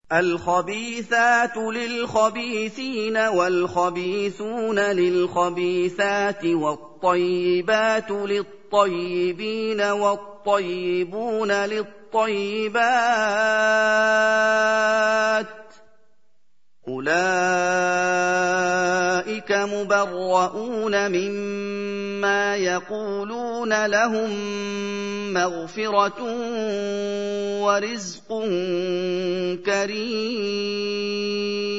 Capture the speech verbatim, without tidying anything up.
الْخَبِيثَاتُ لِلْخَبِيثِينَ وَالْخَبِيثُونَ لِلْخَبِيثَاتِ وَالطَّيِّبَاتُ لِلطَّيِّبِينَ وَالطَّيِّبُونَ لِلطَّيِّبَاتِ ۚ أُولَٰئِكَ مُبَرَّءُونَ مِمَّا يَقُولُونَ ۖ لَهُم مَّغْفِرَةٌ وَرِزْقٌ كَرِيمٌ.